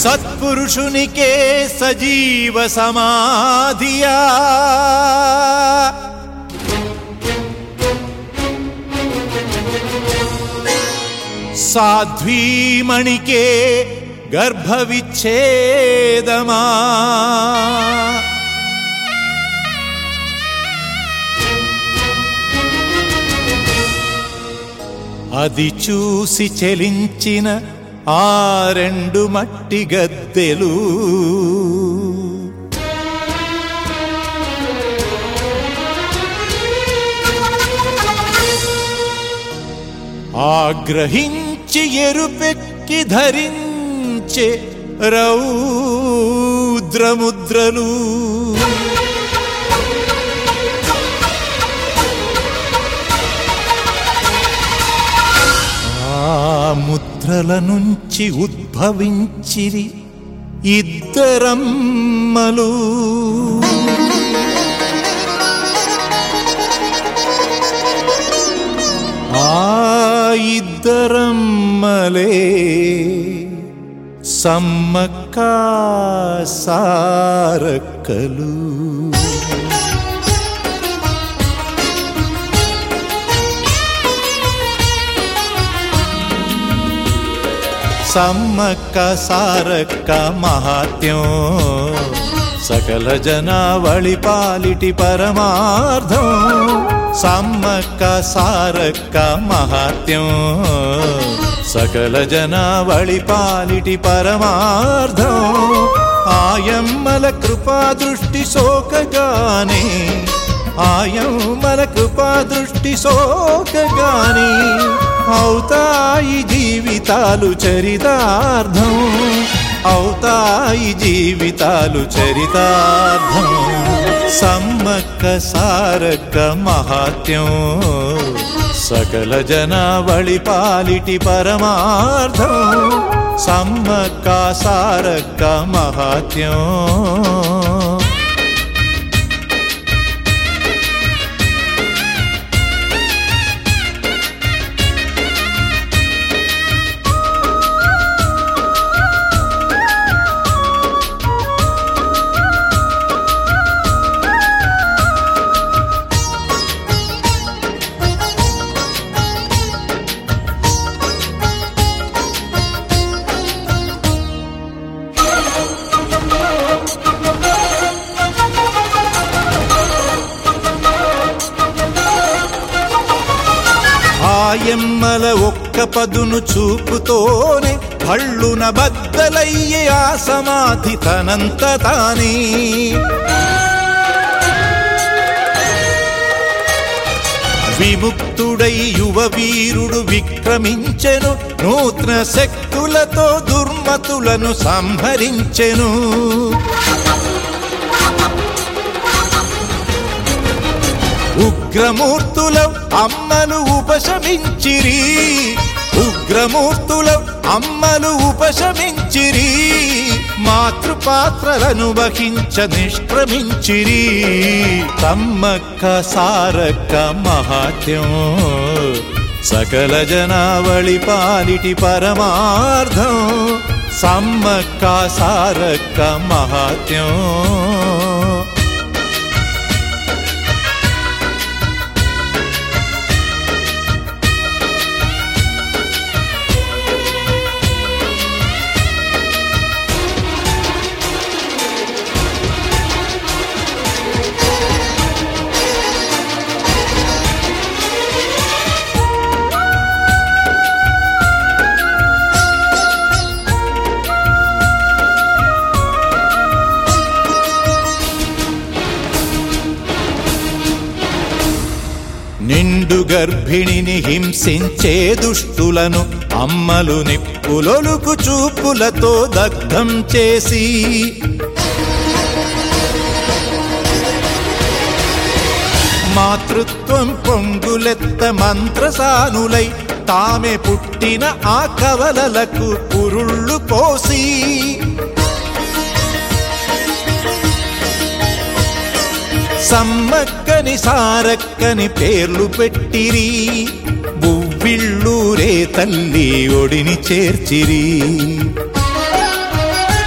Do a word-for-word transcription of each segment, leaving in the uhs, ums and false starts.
సత్పురుషునికే సజీవ సమాధియా సాధ్వీమణికే గర్భవిచ్ఛేదమా అది చూసి చెలించిన ఆ రెండు మట్టి గద్దెలు ఆగ్రహించి ఎరుపెక్కి ధరించే రౌద్రముద్రలు ఆ ముద్రల నుంచి ఉద్భవించిరి ఇద్దరమ్మలు ఆ ఇద్దరమ్మలే సమ్మక్క సారక్కలు. సమ్మక్క సారక్క మహాత్మ్యం సకల జనావళి పాలిటి పరమార్థం. సమ్మక్క సారక్క మహాత్మ్యం సకల జనావళి పాలిటి పరమార్థం. ఆయమ్మల కృపా దృష్టి సోకగానే ఆయమ్మల కృపా దృష్టి సోకగానే అవుతాయి జీవితాలు చరితార్థం. అవుతాయి జీవితాలు చరితార్థం. సమ్మక్క సారక్క మహాత్మ్యం సకల జనావళి పాలిటి పరమార్థం. సమ్మక్క సారక్క మహాత్మ్యం. ఆయమ్మల ఒక్క పదును చూపుతోనే హళ్ళున బద్దలయ్యే ఆ సమాధి తనంత తానే. విముక్తుడై యువ వీరుడు విక్రమించెను. నూతన శక్తులతో దుర్మతులను సంహరించెను. ఉగ్రమూర్తుల అమ్మలు ఉపశమించిరి. ఉగ్రమూర్తుల అమ్మలు ఉపశమించిరి. మాతృపాత్రలను వహించ నిష్క్రమించిరి. సమ్మక్క సారక్క మహాత్మ్యం సకల జనావళి పాలిటి పరమార్థం. సమ్మక్క సారక్క మహాత్మ్యం. నిండు గర్భిణిని హింసించే దుష్టులను అమ్మలు నిప్పులొలుకు చూపులతో దగ్ధం చేసి మాతృత్వం పొంగులెత్త మంత్రసానులై తామే పుట్టిన ఆ కవలలకు పురుళ్ళు పోసి సమ్మక్కని సారక్కని పేర్లు పెట్టిరి. బువ్విళ్ళూరే తల్లి ఒడిని చేర్చిరి.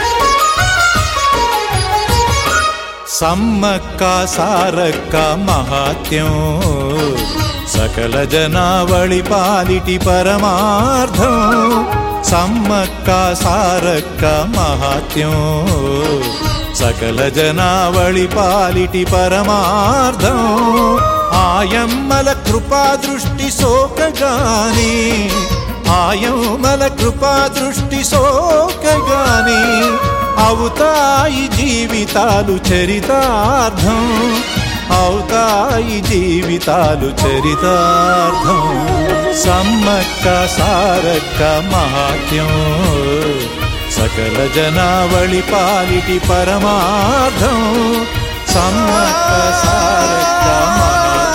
సమ్మక్క సారక్క మహాత్యం సకల జనావళి పాలిటి పరమార్థం. సమ్మక్క సారక్క మహాత్యం సకల జనావళి పాలిటి పరమార్థం. ఆయమ్మల కృపా దృష్టి సోకగాని ఆయమ్మల కృపా దృష్టి సోకగాని అవుతాయి జీవితాలు చరితార్థం. అవుతాయి జీవితాలు చరితార్థం. సమ్మక్క సారక్క మహాత్యం సకల జనావళి పాలిటి పరమార్థం. సమ్మక్క సారక్క మహాత్యం.